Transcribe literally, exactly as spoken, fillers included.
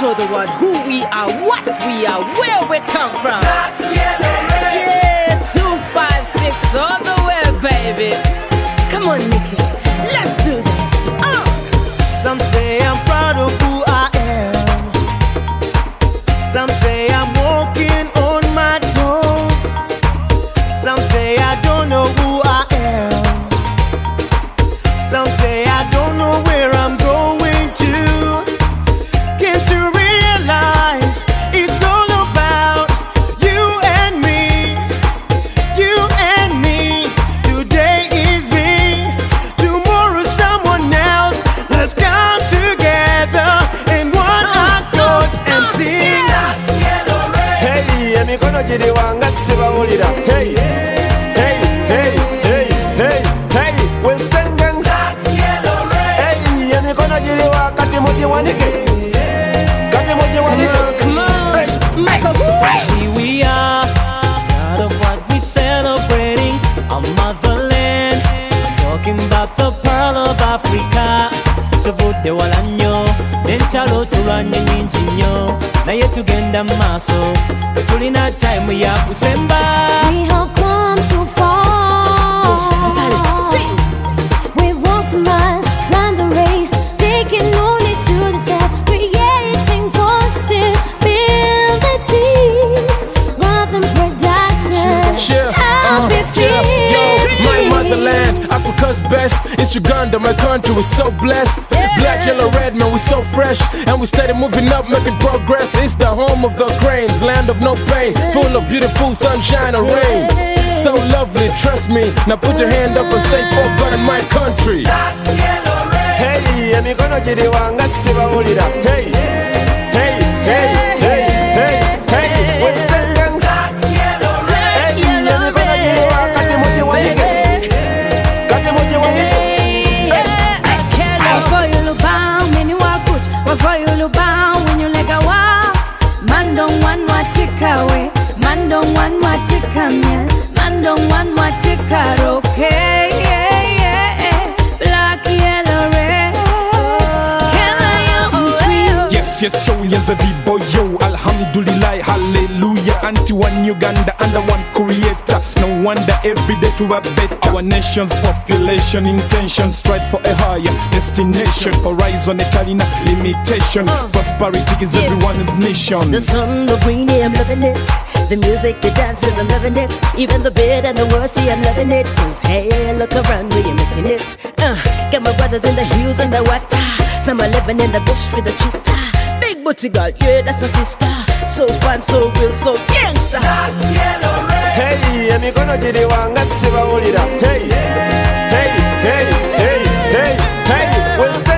show the world who we are, what we are, where we come from. Black, yellow, red. Yeah, two, five, six, all the way, baby. Come on, Nikki, let's do this. Uh. Some say I'm proud of who I am. Some say I'm walking on my toes. Some say I don't know who I am. Some say I don't know where I'm going to. Can't you realize it's all about you and me? You and me. Today is me, tomorrow someone else. Let's come together in one accord and sing. Hey, emikono giri wanga sibawulira. Hey, hey, hey, hey, hey, hey, we're singing. Hey, emikono giri wa kati muji wanike. Kati muji wanike. Come on, Hey, Michael. so here we are, proud of what we're celebrating, our motherland. I'm talking about the pearl of Africa. Tuvude walanyo, dentalo tulanye nyingi nnyo. Naye tugenda maaso, tulina time ya kusemba. We have come so far. Sing. We've walked a mile, run the race, taking only to the top, creating possibilities, rather than production. Yeah, Happy uh, yeah, yo, my motherland, Africa's best. It's Uganda, my country, we're so blessed. Black, yellow, red, man, we're so fresh. And we steady moving up, making progress. It's the home of the cranes, land of no pain, full of beautiful sunshine and rain. So lovely, trust me. Now put your hand up and say for God in my country. Hey, emikono giri wanga sibawulira. Hey, hey, hey, hey, hey, hey, we're singing. Hey, emikono giri wa kati muji wanike. Kati muji wanike. Man don't want what take away. Man don't want what take a meal. Man don't want what take a okay. Yeah, yeah, yeah. Black, yellow, red. Can I am tree? Yes, yes, so yes, a boy, yo, alhamdulillah, hallelujah. Anti one Uganda under one creator. No wonder every day to a better. Our nation's population intention strive for a higher destination. Horizon, Italian limitation. Prosperity is everyone's mission. The sun, the green, yeah, I'm loving it. The music, the dances, I'm loving it. Even the bed and the words, see, I'm loving it. Cause hey, look around, we are making it. Uh, got my brothers in the hills and the water. Some are living in the bush with the cheetah. Big booty girl, yeah, that's my sister. So fun, so real, so gangsta. Hey, emikono giri wanga sibawulira. Hey, hey, hey, hey, hey, hey, we're